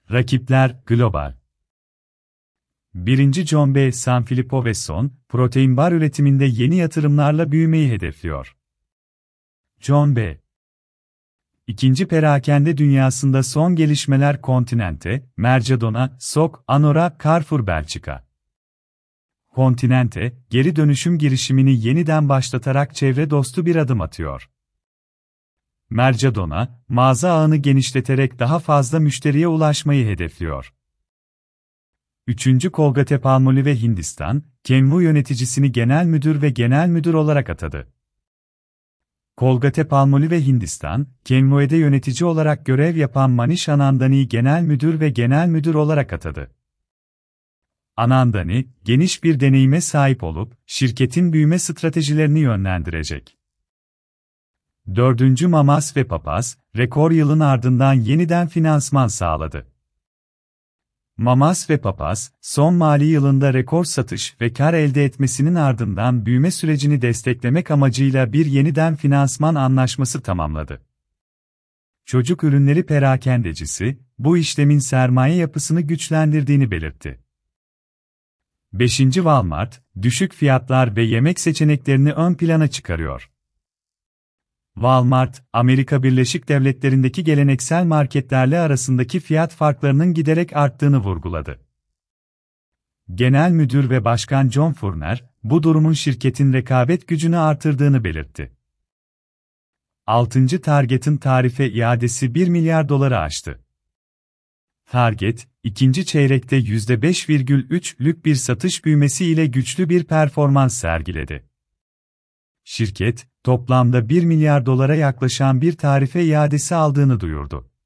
Rakipler, global. 1. John B. Sanfilippo ve Son, protein bar üretiminde yeni yatırımlarla büyümeyi hedefliyor. John B. İkinci perakende dünyasında son gelişmeler Continente, Mercadona, SOK, Anora, Carrefour Belçika. Continente, geri dönüşüm girişimini yeniden başlatarak çevre dostu bir adım atıyor. Mercadona, mağaza ağını genişleterek daha fazla müşteriye ulaşmayı hedefliyor. 3. Colgate-Palmolive Hindistan, Kenvue yöneticisini genel müdür ve genel müdür olarak atadı. Colgate-Palmolive Hindistan, Kenvue'de yönetici olarak görev yapan Manish Anandani'yi genel müdür ve genel müdür olarak atadı. Anandani, geniş bir deneyime sahip olup, şirketin büyüme stratejilerini yönlendirecek. 4. Mamas ve Papaz, rekor yılın ardından yeniden finansman sağladı. Mamas ve Papaz, son mali yılında rekor satış ve kar elde etmesinin ardından büyüme sürecini desteklemek amacıyla bir yeniden finansman anlaşması tamamladı. Çocuk ürünleri perakendecisi, bu işlemin sermaye yapısını güçlendirdiğini belirtti. 5. Walmart, düşük fiyatlar ve yemek seçeneklerini ön plana çıkarıyor. Walmart, Amerika Birleşik Devletleri'ndeki geleneksel marketlerle arasındaki fiyat farklarının giderek arttığını vurguladı. Genel Müdür ve Başkan John Furner, bu durumun şirketin rekabet gücünü artırdığını belirtti. 6. Target'ın tarife iadesi 1 milyar doları aştı. Target, ikinci çeyrekte %5,3'lük bir satış büyümesi ile güçlü bir performans sergiledi. Şirket, toplamda 1 milyar dolara yaklaşan bir tarife iadesi aldığını duyurdu.